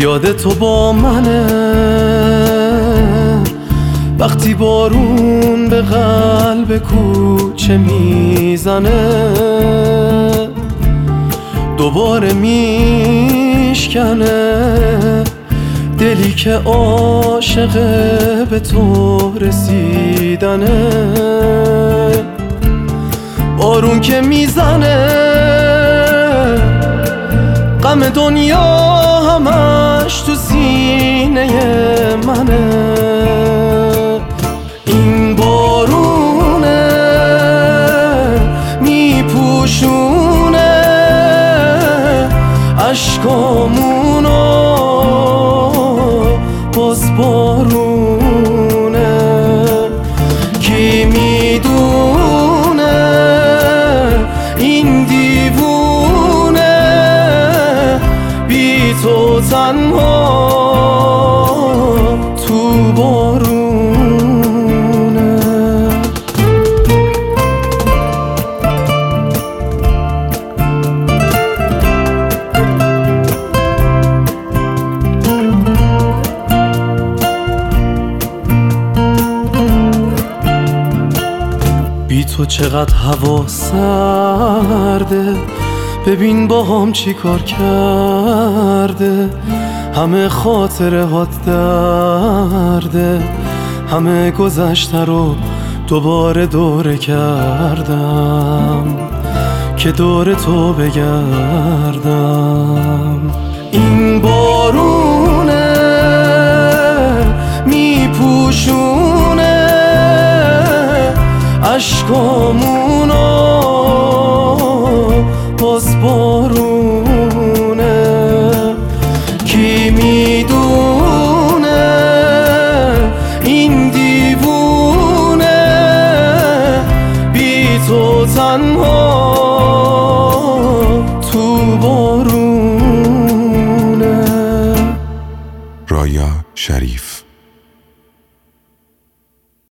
یاد تو با منه، وقتی بارون به قلب کوچه میزنه دوباره میشکنه دلی که عاشق به تو رسیدنه. بارون که میزنه غم دنیا همش تو سینه منه. این بارونه میپوشونه اشکامونو، باز بارونه. کی میدونه این دیوونه بی تو تنها تو بارونه. بی تو چقدر هوا سرده، ببین با هم چی کار کرده. همه خاطره هات درده، همه گذشته رو دوباره دوره کردم که دور تو بگردم. این بارونه میپوشونه اشکامونو، باز بارونه. کی میدونه این دیوونه بی تو تنها تو بارونه. رایا شریف.